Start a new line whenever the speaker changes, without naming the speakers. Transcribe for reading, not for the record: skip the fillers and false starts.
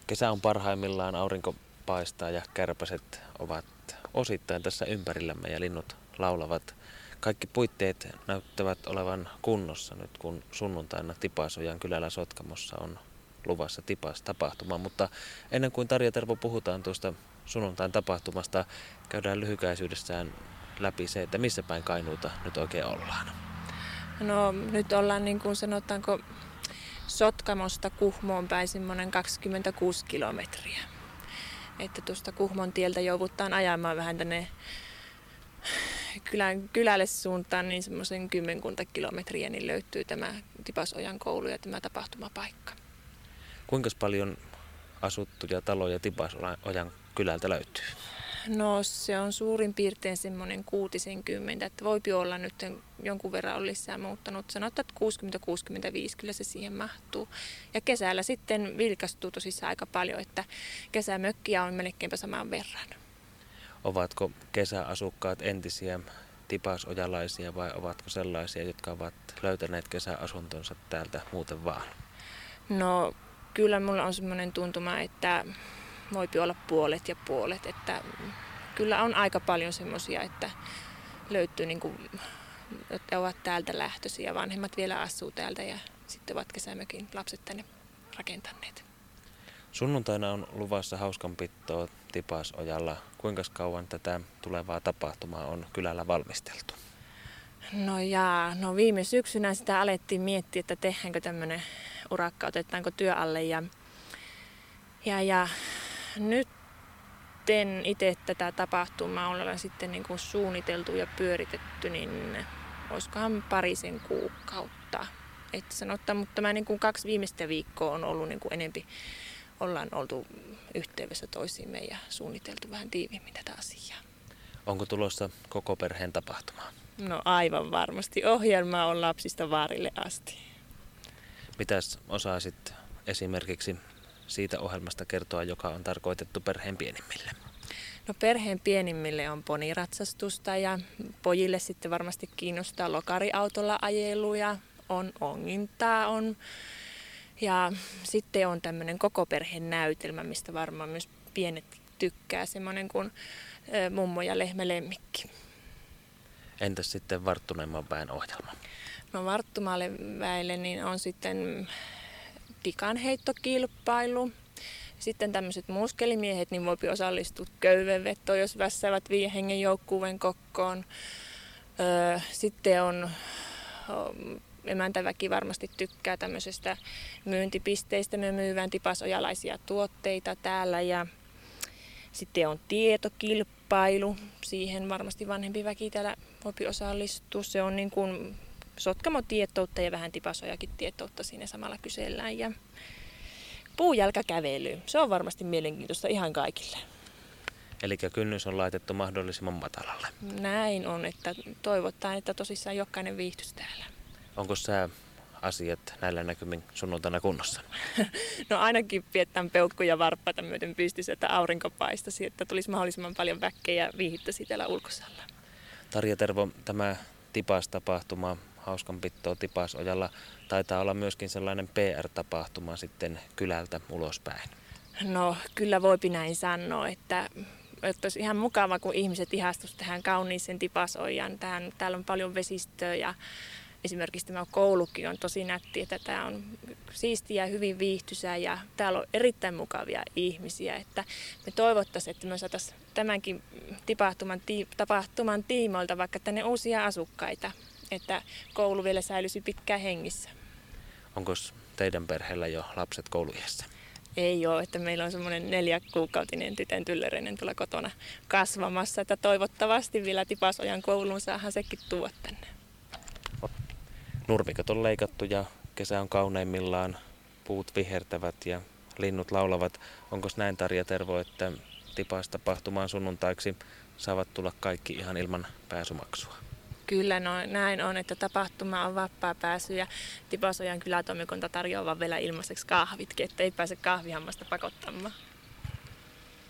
Kesä on parhaimmillaan, aurinko paistaa ja kärpäset ovat osittain tässä ympärillämme ja linnut laulavat. Kaikki puitteet näyttävät olevan kunnossa nyt, kun sunnuntaina Tipasojan kylällä Sotkamossa on luvassa Tipas-tapahtuma. Mutta ennen kuin Tarja Tervo puhutaan tuosta sunnuntain tapahtumasta, käydään lyhykäisyydessään läpi se, että missä päin Kainuuta nyt oikein ollaan.
No nyt ollaan niin kuin sanotaanko Sotkamosta Kuhmoon päin semmoinen 26 kilometriä. Että tuosta Kuhmon tieltä joudutaan ajamaan vähän tänne kylälle suuntaan, niin semmoisen 10 kilometriä niin löytyy tämä Tipasojan koulu ja tämä tapahtumapaikka.
Kuinka paljon asuttuja taloja Tipasojan kylältä löytyy?
No se on suurin piirtein semmoinen 60, että voipi olla nyt jonkun verran on lisää muuttanut. Sanotaan, että 60-65 kyllä se siihen mahtuu. Ja kesällä sitten vilkastuu tosissaan aika paljon, että kesämökkiä on melkeinpä saman verran.
Ovatko kesäasukkaat entisiä tipasojalaisia vai ovatko sellaisia, jotka ovat löytäneet kesäasuntonsa täältä muuten vaan?
No kyllä mulla on semmoinen tuntuma, että voipi olla puolet ja puolet, että kyllä on aika paljon semmoisia, että löytyy niin kuin, että ovat täältä lähtöisiä, vanhemmat vielä asuu täältä ja sitten ovat kesämökin lapset tänne rakentaneet.
Sunnuntaina on luvassa hauskanpitoa Tipasojalla. Kuinka kauan tätä tulevaa tapahtumaa on kylällä valmisteltu?
No viime syksynä sitä alettiin miettiä, että tehdäänkö tämmöinen urakka, otetaanko työ alle ja nyt itse tätä tapahtumaa ollaan sitten niin kuin suunniteltu ja pyöritetty, niin olisikohan parisen kuukautta. Että sanotaan, mutta tämä niin kuin 2 viimeistä viikkoa on ollut niin kuin enempi, ollaan oltu yhteydessä toisiimme ja suunniteltu vähän tiiviimmin tätä asiaa.
Onko tulossa koko perheen tapahtuma?
No aivan varmasti. Ohjelma on lapsista vaarille asti.
Mitäs osaisit esimerkiksi siitä ohjelmasta kertoa, joka on tarkoitettu perheen pienimmille?
No perheen pienimmille on poniratsastusta ja pojille sitten varmasti kiinnostaa lokariautolla ajelu ja on ongintaa on. Ja sitten on tämmöinen koko perheen näytelmä, mistä varmaan myös pienet tykkää, semmoinen kuin Mummo ja lehmä lemmikki.
Entäs sitten varttuneemman väen ohjelma?
No varttumalle väelle niin on sitten pikanheittokilpailu. Sitten tämmöiset muskelimiehet niin voipi osallistua köyvenvetoon, jos vässäävät 5 hengen joukkueen kokkoon. Sitten on emäntäväki varmasti tykkää tämmöisestä myyntipisteistä. Me myyvään tipasojalaisia tuotteita täällä ja sitten on tietokilpailu. Siihen varmasti vanhempi väki täällä voipi osallistua. Se on niin kuin Sotkamo tietoutta ja vähän Tipasojakin tietoutta siinä samalla kysellään. Ja puujalkakävely, se on varmasti mielenkiintoista ihan kaikille.
Eli kynnys on laitettu mahdollisimman matalalle.
Näin on, että toivotaan, että tosissaan jokainen viihtyisi täällä.
Onko asiat näillä näkymin sunnuntaina kunnossa?
No ainakin pidetään peukku ja varppaita myöten pystyssä, että aurinko paistaisi, että tulisi mahdollisimman paljon väkeä ja viihdyttäisi täällä ulkosalla.
Tarja Tervo, tämä Tipas-tapahtuma, hauskanpitoa Tipasojalla, taitaa olla myöskin sellainen PR-tapahtuma sitten kylältä ulospäin.
No kyllä voipi näin sanoa, että olisi ihan mukava, kun ihmiset ihastuisivat tähän kauniiseen Tipasojaan. Täällä on paljon vesistöä ja esimerkiksi tämä koulukin on tosi nätti, että tämä on siistiä ja hyvin viihtyisää ja täällä on erittäin mukavia ihmisiä. Että me toivottaisiin, että me saataisiin tämänkin tapahtuman tiimoilta vaikka tänne uusia asukkaita, että koulu vielä säilyisi pitkään hengissä.
Onko teidän perheellä jo lapset kouluiässä?
Ei ole, että meillä on semmoinen 4-kuukautinen tytön tyllereinen tuolla kotona kasvamassa, että toivottavasti vielä Tipasojan kouluun saadaan sekin tuoda tänne.
Nurmikot on leikattu ja kesä on kauneimmillaan, puut vihertävät ja linnut laulavat. Onko näin, Tarja Tervo, että Tipas-tapahtumaan sunnuntaiksi saavat tulla kaikki ihan ilman pääsymaksua?
Kyllä näin on, että tapahtuma on vapaa pääsy ja Tipasojan kylätoimikunta tarjoaa vielä ilmaiseksi kahvitkin, ettei pääse kahvihammasta pakottamaan.